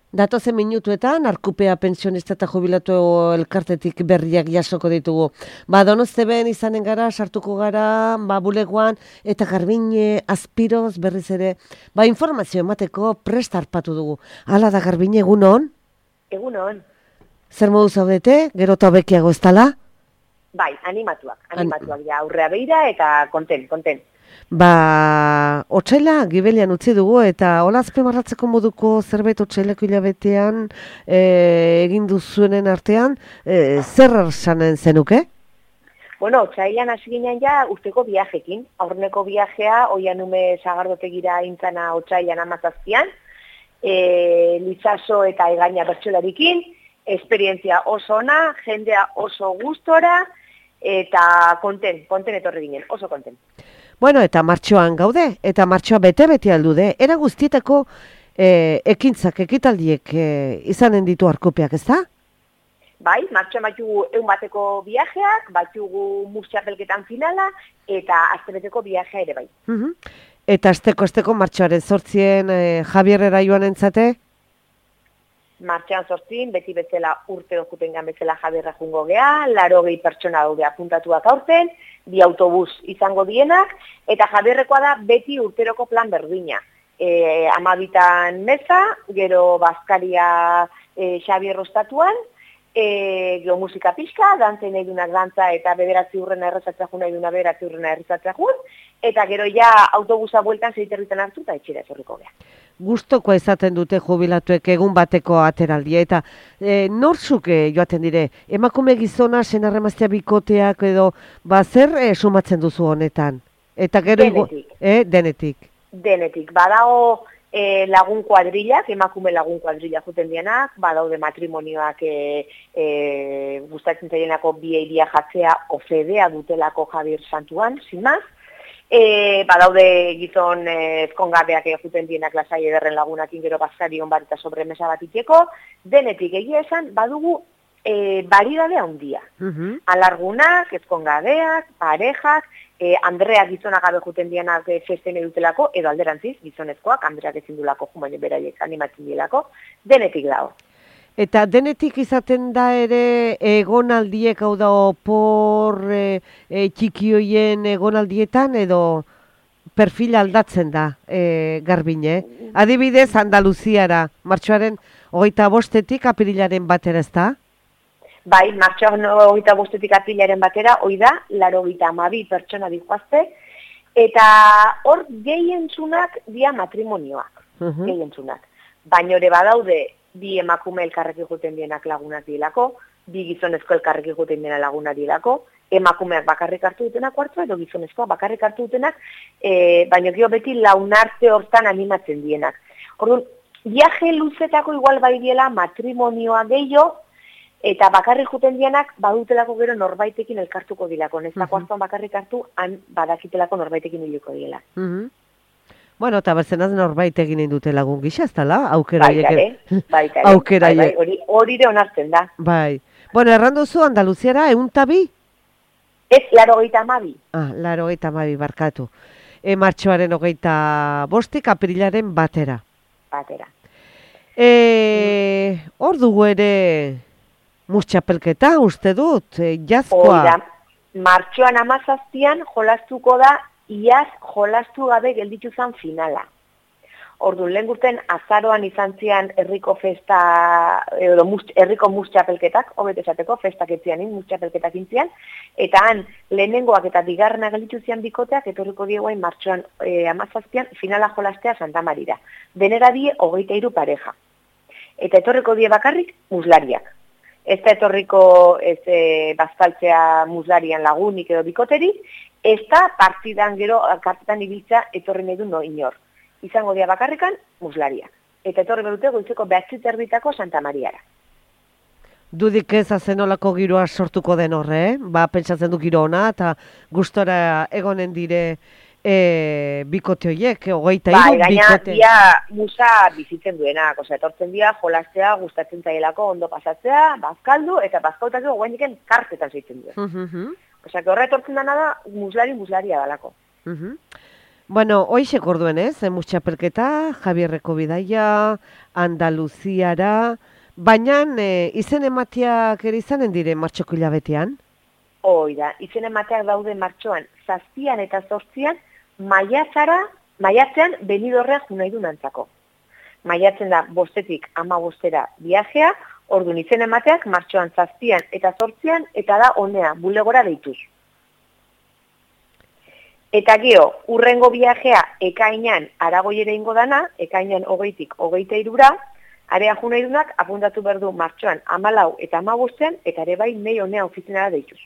Datozen minutuetan, Arkupea Pentsionista eta Jubilatu elkartetik berriak jasoko ditugu. Donosteben izanen gara, sartuko gara, bulegoan, eta Garbine Azpiroz berriz ere, informazio emateko prest harpatu dugu. Hala da, Garbine, egunon? Egunon. Zer modu zaudete, gero eta hobekiago ez dala? Bai, animatuak ja, aurrea beira eta konten. Otsaila gibelian utzi dugu eta hola azpimarratzeko moduko zerbait otsailako hilabetean egin duzuenen artean, zer sanen zenuke? Bueno, otsailan hasi ginen ja urteko viajekin. Aurreneko viajea, Oianume Sagardotegira intzana otsailan 17an, Litzaso eta Egaña bertsolarikin, esperientzia oso ona, jendea oso gustora, eta konten etorri ginen, oso konten. Bueno, eta martxoan gaude, eta martxoa bete aldude, era guztietako ekintzak, ekitaldiek izanen ditu Arkupeak, ez da? Bai, martxoan batugu 100 bateko viajeak, batugu mustxapelketan finala, eta astebeteko viajea ere bai. Eta asteko martxoaren 8 Javier Eraioan entzate? Martxoan 8, beti bezala urte okutengan bezala Javierra jungo gea, 80 pertsona daude apuntatuak aurten, 2 autobus izango dienak, eta Javierrekoa da beti urteroko plan berdina. 12 meza, gero Baskaria Xabier Ostatuan, gero musika pixka, dantzen nahi dunak dantza eta 9 urrena errezatzea jun nahi duna 9 urrena errezatzea jun, eta gero ja autobusa bueltan zeiterritan hartu eta etxera etorriko gea. Gustokoa izaten dute jubilatuek egun bateko ateraldia, eta nortzuk joaten dire, emakume gizona, senarremaztea bikoteak edo, zer sumatzen duzu honetan? Eta gero Denetik. Denetik. Badago lagun kuadrillak, emakume lagun kuadrillak juten dienak, badaude matrimonioak gustatzen zailenako bieiria jatzea ofedea dutelako Javier Santuan, sin más. Badaude gizon ezkongabeak egiten dienak lasai ederren lagunakin gero Baskarion bat eta sobremesa bat iteko, denetik egia esan badugu baridade handia. Alargunak, ezkongabeak, parejak, Andreak gizonak gabe juten dienak festen edutelako, edo alderantziz, gizonezkoak, Andreak ezin dulako jumaino beraiek animatzen dielako, denetik dago. Eta denetik izaten da ere egonaldiek, hau da opor txikioien egonaldietan, edo perfil aldatzen da, Garbine? Adibidez, Andaluziara, martxoaren 25-etik apirilaren batera, ez da? Bai, martxoaren 25-etik apirilaren batera, hoi da, 92 pertsona dihoazte, eta hor gehientzunak dia matrimonioak, gehientzunak. Baina ere badaude, 2 emakume elkarrekin juten dienak lagunak dielako, 2 gizonezko elkarrekin juten diena lagunak dielako, emakumeak bakarrik hartu dutenak kuartzoa, edo gizonezkoa bakarrik hartu dutenak, baina gero beti launarte hortan animatzen dienak. Orduan, viaje luzetako igual bai diela matrimonioa gehiago, eta bakarrik juten dienak badutelako gero norbaitekin elkartuko dilako. Nezako astuan bakarrik hartu, han badakitelako norbaitekin hiluko diela. Bueno, eta berzenaz norbait egin dute lagun gisa, ez dala? Aukera Baitare. Hori de onartzen da. Bai. Bueno, erranduzu Andaluziara, 102? Ez, 92. 92 barkatu. Martxoaren 25-tik apirilaren batera. Hor dugu ere mustxapelketa, uste dut, jazkoa. Hori da, martxoan 17an jolastuko da, iaz jolastu gabe gelditu zen finala. Orduan, lehen gurten azaroan izan zian herriko festa, herriko mustxapelketak, hobet esateko, festak etzianin, mustxapelketak intzian, eta han lehenengoak eta bigarrena gelditu zian bikoteak, etorriko dieguain martxoan 17an finala jolastea Santa Marira. Denera die 23 pareja. Eta etorriko die bakarrik muslariak. Ez da etorriko bazkaltzea muslarian lagunik edo bikoterik, ez da partidan gero kartetan ibiltza etorri nahi du inor. Izango dia bakarrikan muslaria. Eta etorri berute goizeko 9:30 Santa Mariara. Dudik ez azenolako giroa sortuko den horre, pentsatzen du giro ona, eta gustora egonen dire bikote horiek, 23 bikote. Gaina dia musa bizitzen duenak, etortzen dia, jolastea, gustatzen zaielako, ondo pasatzea, bazkaldu, eta bazkautako guainiken kartetan zeitzen duen. Horre etortzen dana da muslaria dalako. Bueno, hoixek orduen ez, Mutxapelketa, Javierreko bidaia, Andaluziara, baina izen emateak ere izanen dire martxoko hilabetean? Oida, izen emateak daude martxoan, 7 eta 8 maiatzean Benidorrea junaidu nantzako. Maiatzen da 5-tik 15 viajea, orduan izen emateak martxoan 7 eta 8 eta da honea, bulegora deituz. Eta gero, urrengo viajea ekainan Aragoiera ingo dana, ekainan 20-tik 23, area junaidunak apuntatu behar du martxoan 14 eta 15 eta ere bai nei honea ofizinara deituz.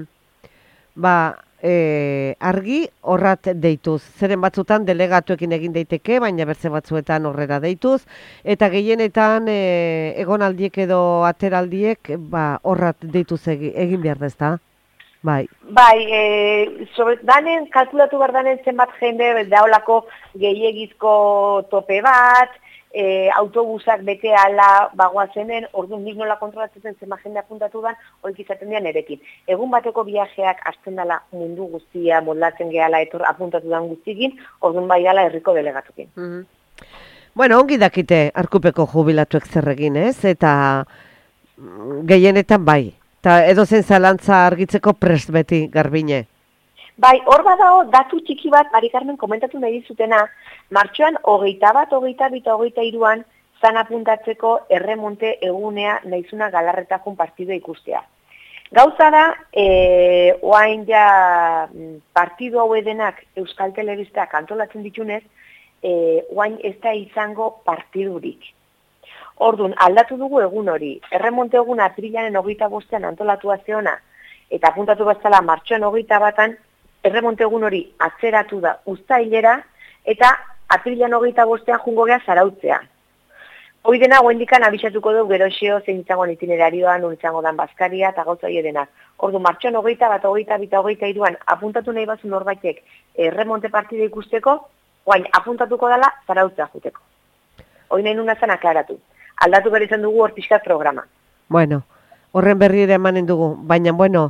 Argi horrat deituz. Zeren batzutan delegatuekin egin daiteke, baina bertze batzuetan horrera deituz. Eta gehienetan egonaldiek edo ateraldiek horrat deituz egin behar dezta. Bai. Danen, kalkulatu behar danen zenbat jende, daolako gehiegizko tope bat, autobusak bete ala bagoazenen, orduan nik nola kontrolatzen zenbat jende apuntatu dan, horik izaten dian erekin. Egun bateko viajeak hasten dala mundu guztia, moldatzen gehala apuntatu dan guztikin, orduan bai dala herriko delegatukin. Bueno, ongi dakite Arkupeko jubilatuek zer egin, ez? Eta gehienetan bai. Eta edozen zalantza argitzeko prest beti, Garbine. Bai, hor badao datu txiki bat, Mari Carmen komentatu nahi dizutena, martxoan 21, 22 eta 23an zan apuntatzeko erremonte egunea nahizuna Galarretakun partidua ikustea. Gauza da, oain ja partidu hau edenak Euskal Telebistak antolatzen ditunez, oain ez da izango partidurik. Orduan, aldatu dugu egun hori, erremonte eguna aprilaren 25an antolatua zeona, eta apuntatu bazala martxoan 21an, erremonte egun hori atzeratu da uztailera, eta aprilaren 25an jungo geha Zarautzea. Hoi dena, goendikan abisatuko dugu geroxeo zein izango itinerarioan, izango dan Baskaria, eta gauza hori denak. Orduan, martxoan 21, 22 eta 23an apuntatu nahi bazu norbaitek erremonte partida ikusteko, guain apuntatuko dela Zarautzea juteko. Hoi nahi nuna zan aklaratu. Aldatu behar izan dugu hor pixkat programa. Bueno, horren berri ere emanen dugu, baina, bueno,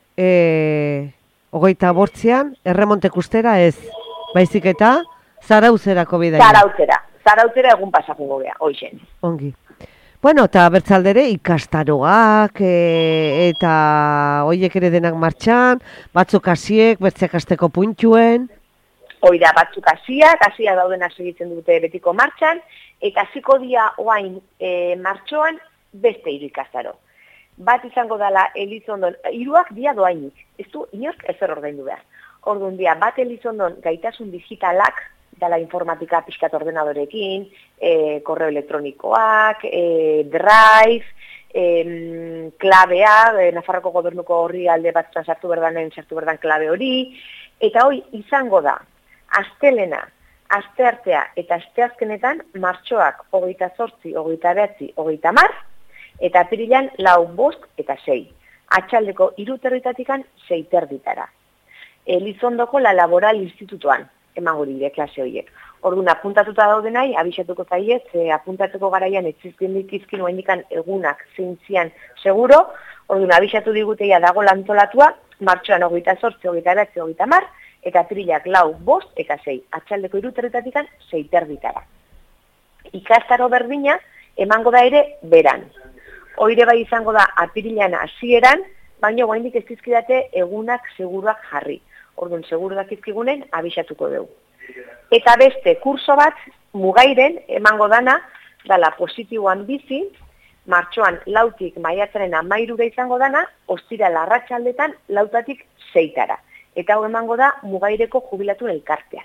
28an, erremontek ustera ez, baizik eta Zarauzerako bidaia. Zarautzera egun pasakungo geha, hoixen. Ongi. Bueno, eta bertzaldere ikastaroak, eta hoiek ere denak martxan, batzuk hasiek, bertzeak hasteko puntuen. Oida, batzuk hasiak dauden segitzen dute betiko martxan, eta hasiko dia oain martxoan beste 3 ikastaro. Bat izango dela Elizondon, 3 dia doainik, ez du inork ezer ordaindu behar. Orduan dia, bat Elizondon gaitasun digitalak, dela informatika pixkat ordenadorekin, korreo elektronikoak, drive, klabea, Nafarroko gobernuko horri alde batzutan sartu berdan klabe hori, eta hoi izango da, astelena, asteartea eta asteazkenetan martxoak 28, 29, 30, eta apirilan 4, 5 eta 6. Atxaldeko 3:30 6:30. Elizondoko La Laboral Institutuan, emango dire klase horiek. Orduan apuntatuta daudenai, abisatuko zaiez, apuntatzeko garaian etzizkien dikizkin oaindikan egunak zeintzian seguro, orduan abisatu diguteia dago lantolatua, martxoan 28, 29, 30, eta aprilak 4, 5 eta 6, atxaldeko 3:30 6:30. Ikastaro berdina emango da ere beran. Oire bai izango da apirilan hasieran, baina oraindik ez dizkidate egunak seguruak jarri. Orduan seguru dakizkigunen abisatuko dugu. Eta beste kurso bat Mugairen emango dana dala positiboan bizi, martxoan 4tik maiatzaren 13 izango dana, ostiral arratsaldetan 4tik 6tara. Eta hau emango da Mugaireko jubilatu elkartean.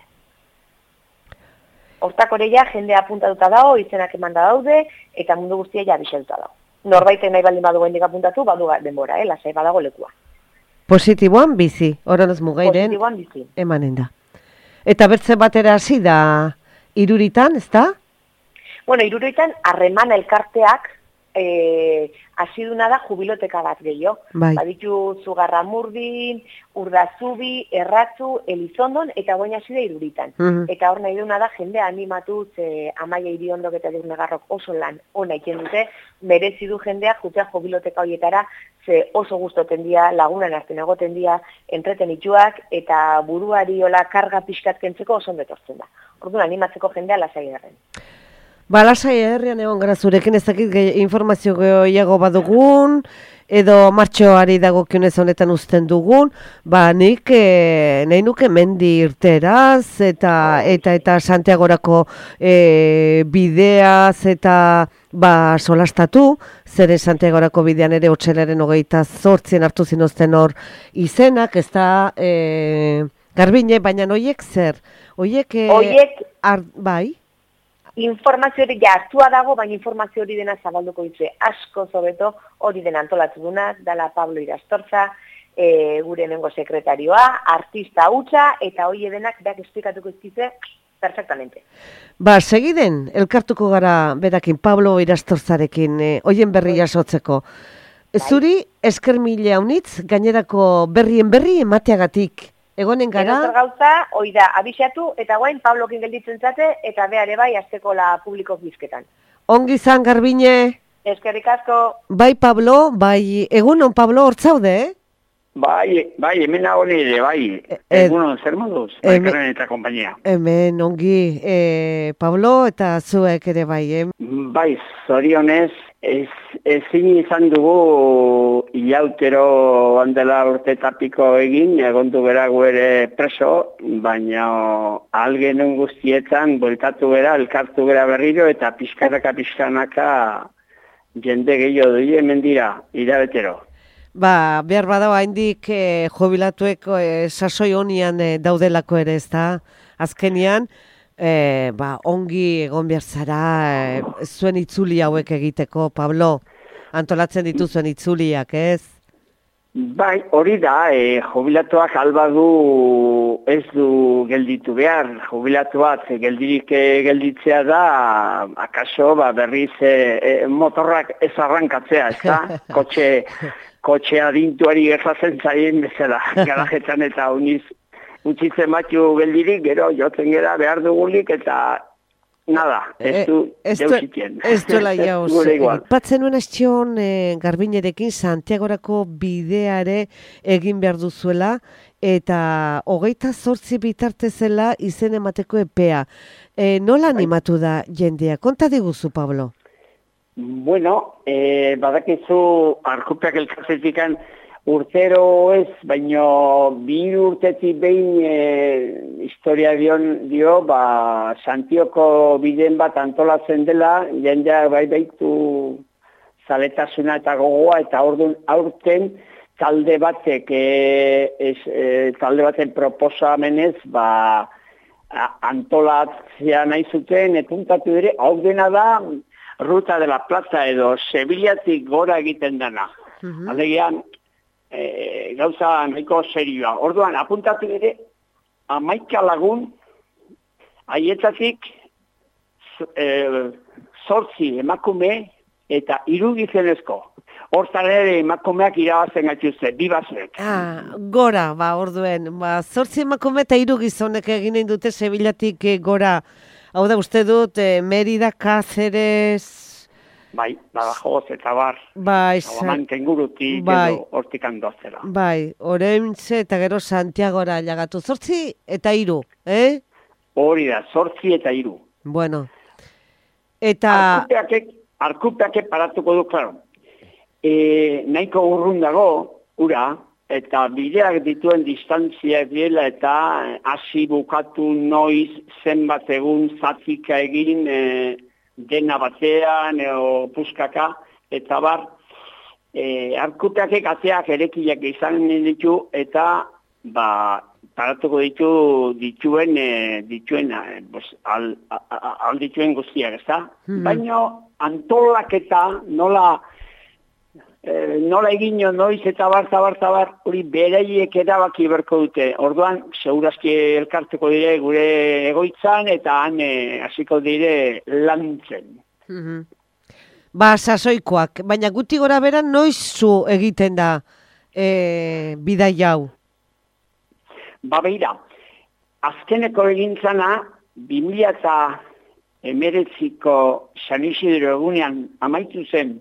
Hortak oreia jendea apuntatuta dago, izenak emanda daude, eta mundu guztia ja abisatuta dago. Norbaitek nahi baldin badu hendik apuntatu, badu denbora, lasai badago lekua. Positiboan bizi, oronoz Mugairen emanen da. Eta bertze batera hasi da Iruritan, ezta? Bueno, Iruritan harreman elkarteak asiduna da jubiloteka bat gehiago. Bai. Baditu Zugarramurdin, Urdazubi, Erratzu, Elizondon, eta goin aside Iruritan. Eta hor nahi duna da jendea animatuz Amaia Iriondok eta Negarrok oso lan ona egiten dute, merezi du jendeak jutea jubiloteka horietara, ze oso gustoten dia, lagunan artean egoten dia, entretenituak eta buruari hola karga pixkat kentzeko oso ondo etortzen da. Orduan animatzeko jendea lasai erren. Ba, lasai herrian egon gara zurekin, ez dakit informazio gehiago badugun, edo martxoari dagokionez honetan uzten dugun, ba, nik nahi nuke mendi irteraz, eta Santiagorako bideaz, eta ba, solastatu, zeren Santiagorako bidean ere otxelaren 28 hartu zinozten hor izenak, ez da Garbine, baina noiek zer? Oiek bai? Informazio hori hartua dago, baina informazio hori dena zabalduko ditue. Asko zobeto hori dena antolatu duna, dala Pablo Irastorza, gure hemengo sekretarioa, artista hutsa, eta hori denak beak esplikatuko izkize perfectamente. Ba, segiden, elkartuko gara berakin Pablo Irastorzarekin, hoien berri jasotzeko. Zuri, esker mila haunitz, gainerako berrien berri emateagatik. Egonen gara... Egozer gauza, hoi da, abixatu, eta guain Pablokin gelditzen zate, eta behare bai, azteko la publiko bizketan. Ongi zan, Garbine. Eskerrik asko. Bai, Pablo, bai, egunon, Pablo, hortzaude, eh? Bai, hemen nago nire, bai. Egunon, zer moduz, Baikarren eta kompainia. Hemen, ongi, Pablo, eta zuek ere bai, Bai, zorionez, ezin izan dugu ilautero handela urte tapiko egin, egondu bera ere preso, baina algenun guztietan bueltatu bera, elkartu bera berriro, eta pixkanaka jende gehiago dui hemen dira, irabetero. Ba, behar badao haindik jubilatuek sasoi honian daudelako ere, ez da? Azkenian, ba, ongi egon behar zara zuen itzuli hauek egiteko, Pablo. Antolatzen dituzuen itzuliak, ez? Bai, hori da, jubilatuak albadu ez du gelditu behar. Jubilatu bat geldirik gelditzea da, akaso berriz motorrak ez arrankatzea, ez da? Kotxea dintuari gertatzen zaien bezala, garajetan eta uniz utzitzen batzu geldirik, gero jotzen gera behar dugulik eta nada, ez du jauzitien. Ez duela jauz. Patzen nuen estion Garbinerekin Santiagorako bideare egin behar duzuela eta 28 bitartezela izen emateko epea. Nola animatu da jendea? Konta diguzu, Pablo. Bueno, badakizu Arkupeak elkartetikan urtero ez, baino 2 urtetik behin historia dio, Santioko biden bat antolatzen dela, jendea bai baitu zaletasuna eta gogoa, eta aurten talde baten proposamenez, antolatzea nahi zuten, epuntatu ere, hau dena da, Ruta de la Plata edo Sevillatik gora egiten dana. Alegian, gauza nahiko serioa. Orduan, apuntatu ere, 11 lagun, haietatik 8 emakume eta 3 gizonezko. Hortan ere emakumeak irabazen gaituzte, bibazek. Gora, orduen. 8 emakume eta 3 gizonek eginen dute Sevillatik gora. Hau da, uste dut, Merida, Cáceres... Bai, Badajoz eta bar. Bai, Salamanca ingurutik edo hortik andozera. Bai, Orense eta gero Santiagora lagatu. 8 eta 3, eh? Hori da, 8 eta 3. Bueno. Eta... Arkupeak paratuko du, klaro. Nahiko urrun dago, ura, eta bideak dituen distantziak diela eta hasi bukatu noiz zenbat egun zatika egin dena batean o puskaka eta bar Arkupeak ateak erekiak izan ditu eta paratuko dituen guztiak, ez da? Baina antolaketa nola egin noiz eta bar, hori beraiek erabaki berko dute. Orduan, segurazki elkartuko dire gure egoitzan eta han hasiko dire lantzen. sasoikoak, baina guti gora bera noizu egiten da bidai hau? Beira, azkeneko egintzana 2019ko San Isidro egunean amaitu zen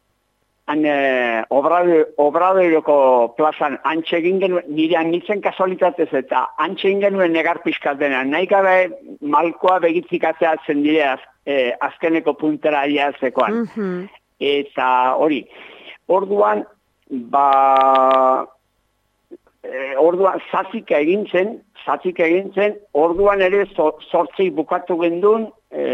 Obradoiroko plazan antxe egin genuen, nire anitzen kasualitatez eta antxe egin genuen negar pixkat dena. Nahi gabe malkoa begitzikatzea zen dire azkeneko puntera aiazekoan. Eta hori, orduan, orduan zatzika egin zen, orduan ere zortzei bukatu gendun,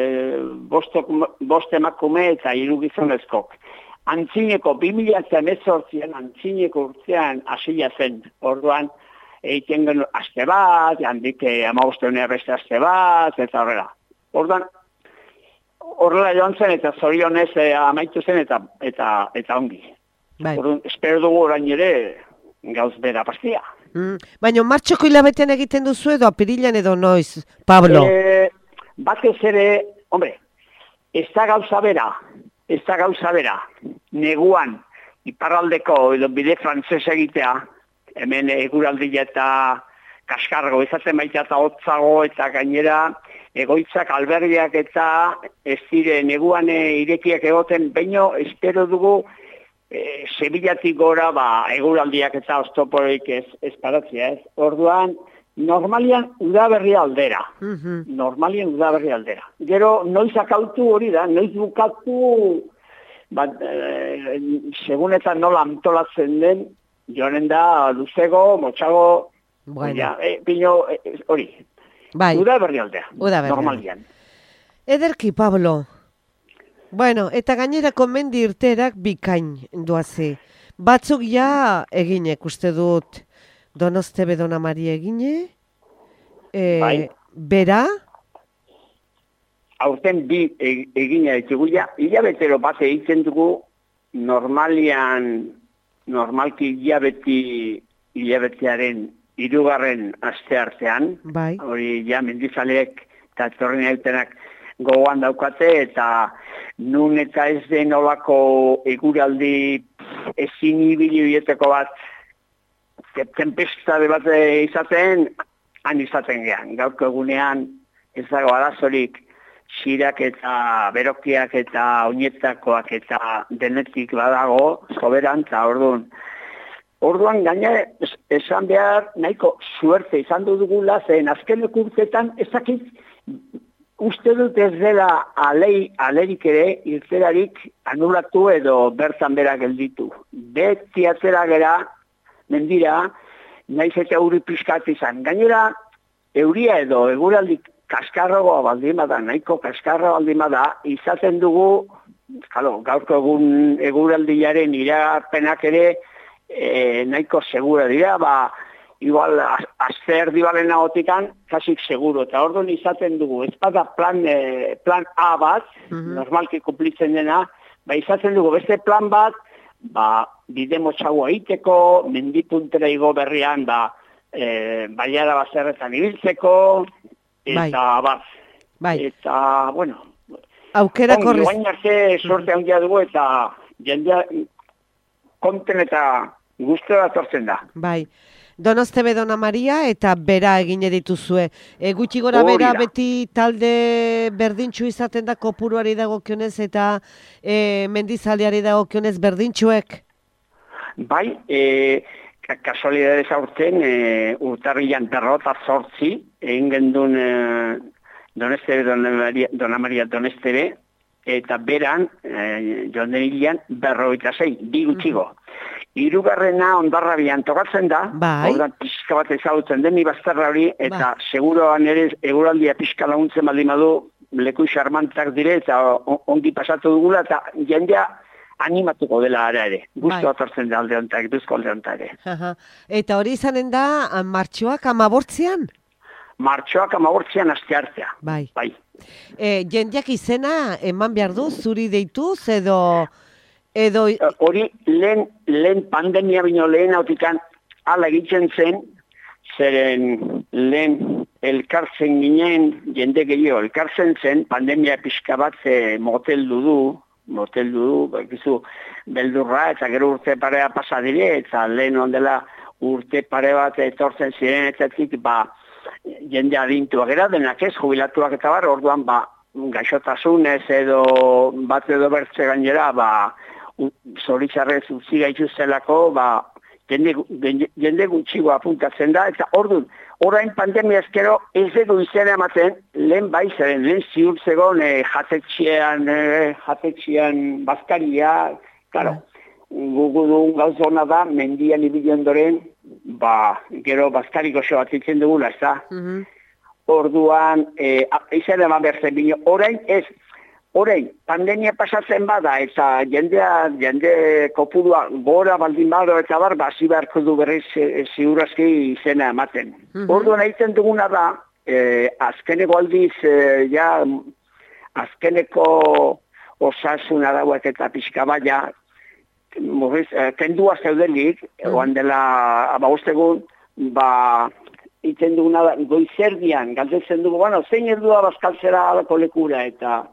bost emakume eta 3 gizonezkok. Antzineko 2018an antzineko urtean hasia zen. Orduan egiten genuen aste bat, handik 15 beste aste bat, eta horrela. Orduan horrela joan zen eta zorionez amaitu zen eta ongi. Orduan espero dugu orain ere gauz bera pastia. Baina martxoko hilabetean egiten duzu edo apirilan edo noiz, Pablo? Batez ere, hombre, ez da gauza bera, neguan, iparraldeko edo bide frantzes egitea, hemen eguraldia eta kaskargo izaten baita eta hotzago eta gainera egoitzak albergiak eta ez dire neguan irekiak egoten, baino espero dugu Sevillatik gora eguraldiak eta oztoporik ez paratzea, ez? Orduan, normalian udaberri aldera. Gero, noiz akautu hori da, noiz bukatu, segun eta nola antolatzen den, joanen da luzego, motxago, pino, hori. Udaberri aldera, normalian. Ederki, Pablo. Bueno, eta gainerako mendi irterak bikain duazi. Batzuk ja eginek, uste dut, Donostebe Dona Maria egine, bera? Aurten bi egina ditugu ja, hilabetero bat egiten dugu normalki hilabetearen 3. aste artean, hori ja mendizaleek eta torren egitenak gogoan daukate, eta nun eta ez den olako eguraldi ezin ibilieteko bat tempestade bat izaten, han izaten gehan. Gaurko egunean ez dago arazorik xirak eta berokiak eta oinetakoak eta denetik badago, soberan, eta orduan gaina esan behar nahiko suerte izan dugula, zen azkeneko urtetan ezakit uste dut ez dela alerik ere irterarik anulatu edo bertan bera gelditu. Beti atzera gera, mendira, naiz eta euri pixkat izan. Gainera, euria edo eguraldik kaskarroa baldin bada, nahiko kaskarroa baldin bada, izaten dugu, gaurko egun eguraldiaren iragarpenak ere nahiko segura dira, igual, azte erdibalen nagotikan, kasik seguro. Eta orduan izaten dugu, ez bada plan A bat, normalki kumplitzen dena, izaten dugu beste plan bat, bide motxagoa iteko, mendipuntera igo berrian, baiara bazerretan ibiltzeko, eta eta, bueno, aukera korriz. Guain arte sorte handia dugu eta jendea konten eta guztora tortzen da. Donostebe Dona Maria eta bera egine dituzue. Gutxi gora bera beti talde berdintxu izaten da kopuruari dagokionez eta mendizaleari dagokionez berdintxuek? Kasualidades aurten urtarrilan 58 egin gendun Donostebe Dona Maria Donostebe eta beran joan den hilean 56, bi gutxigo. 3. Hondarrabian tokatzen da, ordan pixka bat ezagutzen den ibazterra hori, eta seguroan ere eguraldia pixka laguntzen baldin badu, leku xarmantak dire, eta ongi pasatu dugula, eta jendea animatuko dela ara ere. Gustu atortzen da alde hontak, duzko alde hontak ere. Eta hori izanen da, martxoak 18an? Martxoak 18an aste artea. Jendeak izena eman behar du, zuri deituz, edo... Hori lehen pandemia bino lehen autikan ala egiten zen, zeren lehen elkartzen ginen, jende gehiago elkartzen zen, pandemia pixka bat moteldu du, moteldu du, bekizu, beldurra, eta gero urte parea pasa dire, eta lehen ondela urte pare bat etortzen zirenetatik, jende adintuak era, denak ez, jubilatuak eta bar, orduan, gaixotasunez edo bat edo bertze gainera, zoritxarrez utzi gaituztelako, jende gutxigo apuntatzen da, eta orduan, orain pandemia ezkero ez dugu izena ematen, lehen zeren, lehen ziur zegoen jatetxean bazkaria, klaro, gugu duen gauz hona da, mendian ibili ondoren, gero bazkariko xo bat itzen dugula, ez da? Orduan, izan eman berzen bino, orain, pandemia pasatzen bada, eta jende kopurua gora baldin bado eta hasi beharko du berriz ziurazki izena ematen. Orduan egiten duguna da, azkeneko aldiz, azkeneko osasuna dauak eta pixka baina, kendua zeudelik, oan dela abagostegun, egiten duguna da, goizerdian, galdetzen dugu, zein erdua bazkaltzera alako lekura, eta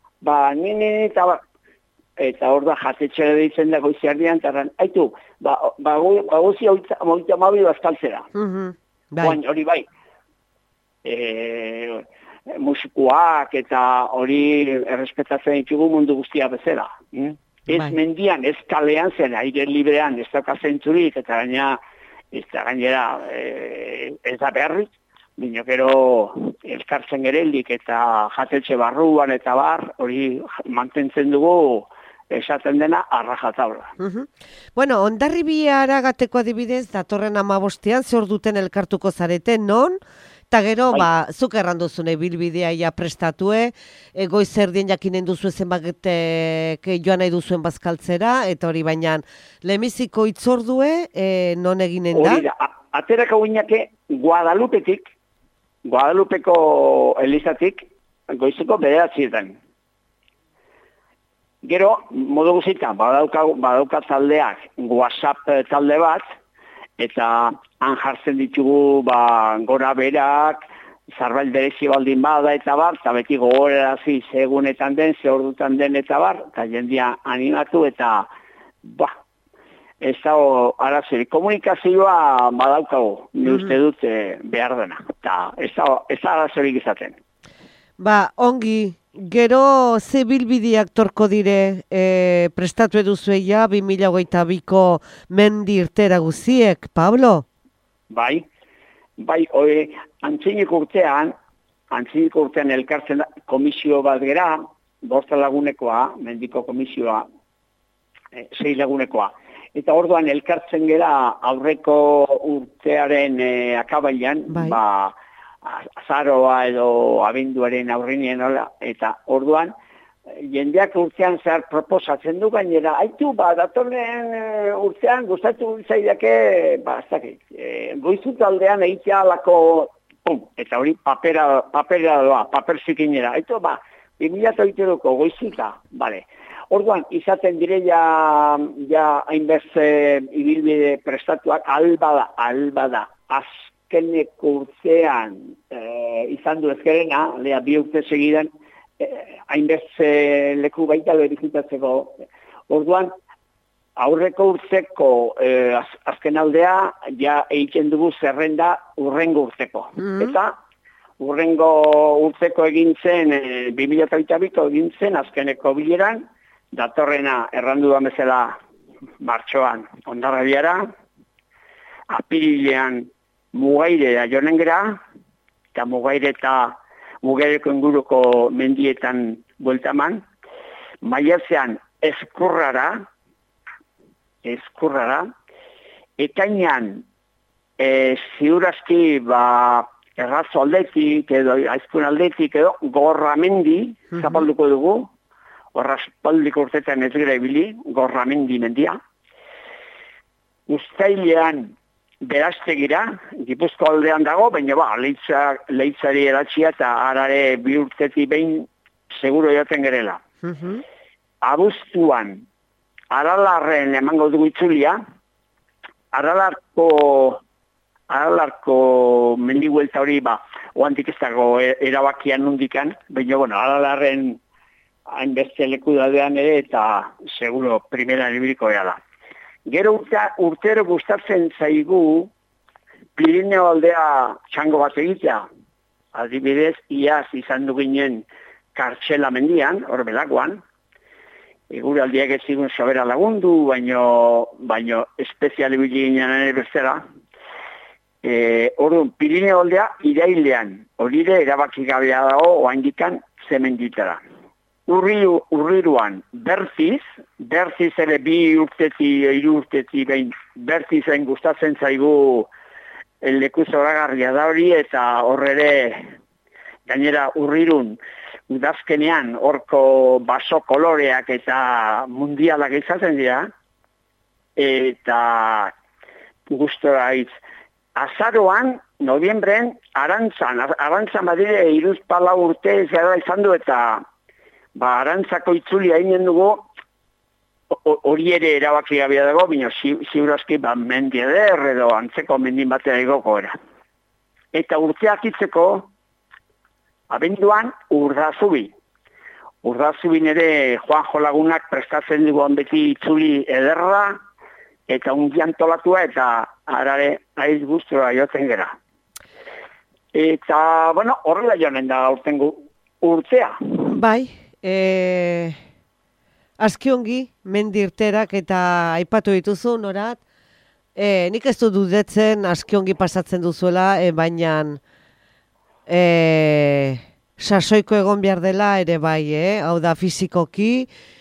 eta hor da jatetxera ditzen da goizerdian, eta haitu, gozi moita mabi bazkaltzera. Hori bai, musikuak eta hori errespetatzen ditugu mundu guztia bezala. Ez mendian, ez kalean zen, aire librean, ez dauka zentzurik, eta gainera ez da beharrik, bino gero elkartzen gerelik eta jatetxe barruan eta hori mantentzen dugu esaten dena arrajatabla. Bueno, Hondarribia Aragateko adibidez, datorren 15ean zer duten elkartuko zarete, non? Eta gero, zuk erranduzune bilbidea ja prestatue, goizerdien jakinen duzu zenbat joan nahi duzuen bazkaltzera, eta hori baina lemiziko itzordue, non eginen da? Hori da, aterako guinake Guadalupeko elizatik, goizeko bederatzietan. Gero, modu guzitan, badauka taldeak, WhatsApp talde bat, eta han jartzen ditugu gora berak, zarbait berezi baldin bada eta eta beti gogorarazi segunetan den, ordutan den eta eta jendia animatu eta ez dago arazorik. Komunikazioa badaukagu, ni uste dut behar dena, eta ez da arazorik izaten. Ongi, gero ze bilbideak torko dire prestatu eduzueia 2022ko mendi irtera guziek, Pablo? Bai, antziniko urtean elkartzen komisio bat gera, 5 lagunekoa, mendiko komisioa, 6 lagunekoa. Eta orduan elkartzen gera aurreko urtearen akabailan, azaroa edo abenduaren aurrinien hola, eta orduan jendeak urtean zehar proposatzen du gainera, haitu, datorren urtean gustatu zaidake, goizu taldean egitea alako, eta hori papera doa, paper zikinera, haitu, 2008ko goizuta, bale. Orduan, izaten dire ja hainbeste ibilbide prestatuak, albada, azkeneko urtean izan du ezkerena, lea 2 urte segidan, hainbeste leku baita berifitatzeko. Orduan, aurreko urteko azken aldea, ja egiten dugu zerrenda urrengo urteko. Eta urrengo urteko egintzen, 2022ko egintzen azkeneko bileran, datorrena erranduan bezala martxoan Hondarribiara, apirilean Mugairera joanen gera, eta Mugaire eta Mugaireko inguruko mendietan bueltaman, maiatzean Ezkurrara, ekainan ziurazki errazo aldetik edo aizkun aldetik edo Gorramendi zapalduko dugu, Horraspaldiko urtetan ez gira ibili, Gorramendi mendia. Uztailean Beraztegira, Gipuzko aldean dago, baina leitzari eratxia eta arare 2 urtetik behin seguro joaten gerela. Abuztuan, Aralarren emango dugu itzulia, Aralarko mendibuelta hori, oantik ez dago erabakian nundikan, baina, Aralarren hainbeste leku dadean ere, eta seguro primera libriko da. Gero urtero gustatzen zaigu Pirineo aldea txango bat egitea. Adibidez, iaz izan du ginen Kartxela mendian, hor belakoan. Gure aldiak ez zigun sobera lagundu, baino espezial ibili ginen ere bestera. Orduan, Pirineo aldea irailean, hori ere erabaki gabea dago oaindikan zemenditara. Urriruan, Bertiz ere 2 urteti, 3 urteti behin, Bertizen gustatzen zaigu leku zoragarria da hori, eta horre gainera Urrirun, udazkenean horko baso koloreak eta mundialak izaten dira, eta gustora hitz. Azaroan, noviembren, arantzan badire 3-4 urte zera izan du, eta arantzako itzuli hainen dugu, hori ere erabaki gabea dago, bino ziurazki mendi eder edo antzeko mendin batera igoko era. Eta urteak itzeko, abenduan Urdazubin. Urdazubin ere Juanjo Lagunak prestatzen dugu beti itzuli ederra, eta ungi antolatua, eta arare aiz guztura jotzen gera. Eta, horrela joanen da aurten urtea. Bai, Azkiongi, mendi irterak eta aipatu dituzu, Norat. Nik ez du dudetzen Azkiongi pasatzen duzuela, baina sasoiko egon behar dela ere bai, hau da fizikoki,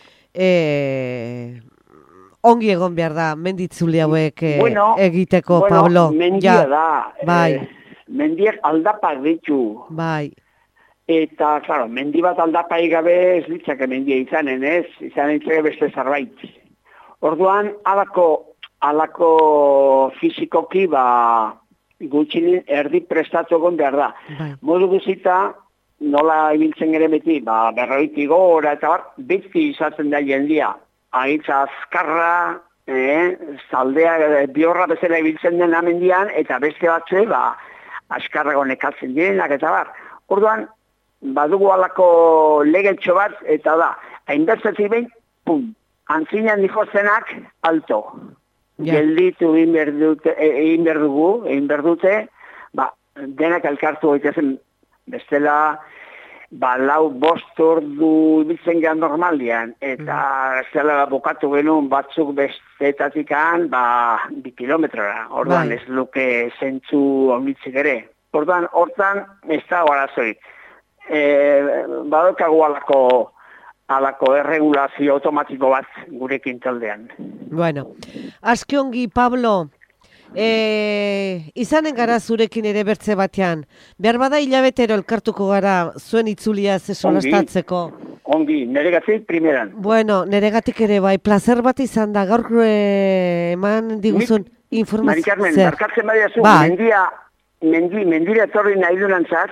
ongi egon behar da menditzuli hauek egiteko, Pablo. Mendia da, bai. Mendiak aldapak ditu. Bai. Eta, klaro, mendi bat aldapai gabe ez ditzake mendia izanen, ez? Izanen beste zerbait. Orduan, alako fizikoki, gutxinin erdi prestatu egon behar da. Bai. Modu guzita, nola ibiltzen ere beti, 40 gora, eta beti izaten da jendia. Aitza azkarra, zaldea, biorra bezala ibiltzen den amendian, eta beste batzu, azkarrago nekatzen direnak, eta Orduan, badugu alako legetxo bat, eta da, hainbertzetik behin, antzinean dikozenak, alto. Gelditu egin behar dute, denak elkartu gaitezen bestela, 4-5 ordu ibiltzen gehan normalian, eta zela bukatu genuen batzuk bestetatikan, 2 kilometrora. Orduan ez luke zentzu onitzik ere. Orduan, hortan ez da arazoik. Badokagu alako erregulazio automatiko bat gurekin taldean. Bueno, Azkiongi, Pablo, izanen gara zurekin ere bertze batean. Behar bada hilabetero elkartuko gara zuen itzulia solastatzeko. Ongi, neregatik primeran. Bueno, neregatik ere bai, placer bat izan da, gaur eman diguzun informazio. Mari Carmen, barkatzen badiazu, mendira etorri nahi dunantzat,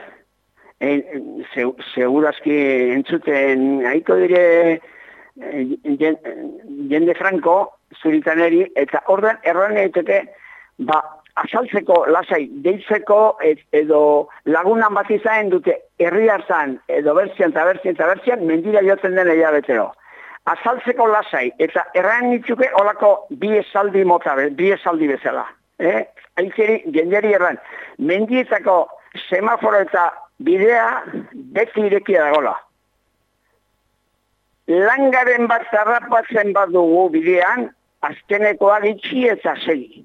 segurazki entzuten haiko dire jende franko, zuritaneri, eta ordan erroan egiteke, azaltzeko, lasai, deitzeko, edo lagunan bat izaen dute herri hartzan, edo bertzian, mendira jotzen den hilabetero. Azaltzeko lasai, eta erran nitzuke olako bi esaldi bezala. Aikeri, jenderi erran, mendietako semaforo eta bidea beti irekia dagola. Langaren bat zarrapatzen bat dugu bidean, azkenekoa gitxi eta segi.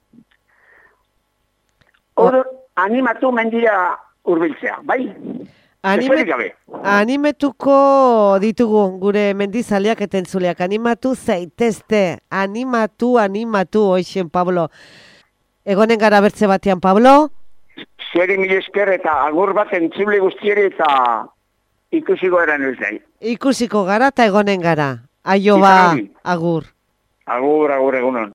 Animatu mendira hurbiltzea, bai? Animetuko ditugu gure mendizaleak eta entzuleak. Animatu zaitezte. Animatu, hoixen, Pablo. Egonen gara bertze batean, Pablo? Zueri mil esker eta agur bat entzule guztieri eta ikusiko eran uzai. Ikusiko gara eta egonen gara. Aio agur. Agur, egunon.